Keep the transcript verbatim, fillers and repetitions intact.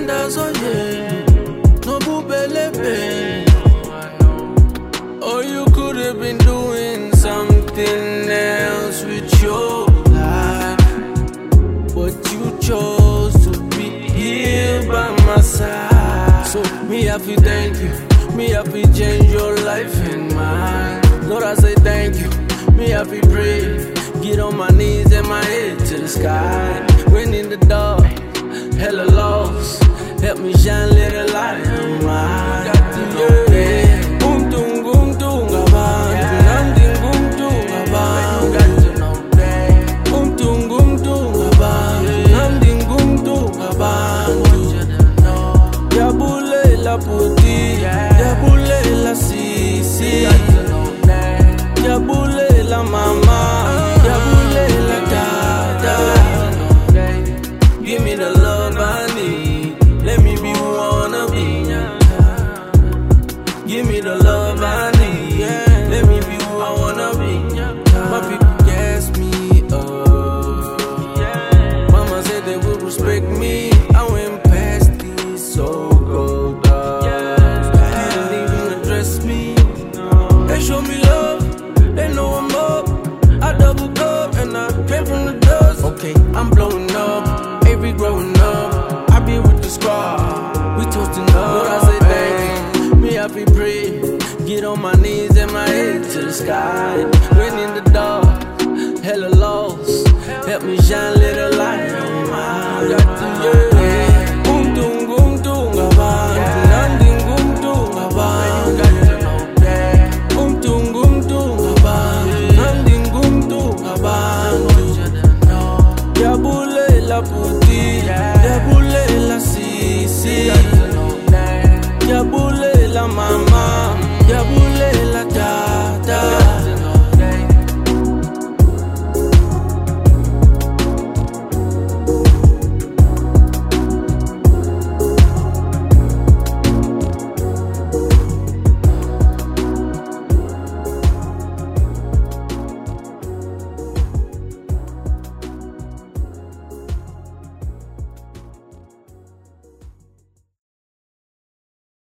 Tanda soye, no bubelebe. Or you could have been doing something else with your life, but you chose to be here by my side. So me have to thank you, me have to change your life and mine. Lord, I say thank you, me have to pray, get on my knees and my head to the sky. When in the dark, hella lost, help me shine little light on mine. Got to know that. Boom, boom, boom, boom, gaban. Nothing, boom, boom, gaban. Got to know that. Boom, boom, boom, boom, gaban. Nothing, boom, boom, gaban. Yabule la puti, yabule la sisi. Yabule la mama, yabule la dada. Give me the love I need, let me be who I wanna be. Give me the love I need, let me be who I wanna be. My people gas me up, mama said they would respect me. I went past these so-called dogs, didn't even address me. They show me love, they know I'm up. I double up and I came from the dust. Okay, I'm blowing up, Avery growing up. I be with the squad, we toasting up. Lord, I say thank you, me I be pray, get on my knees and my head to the sky.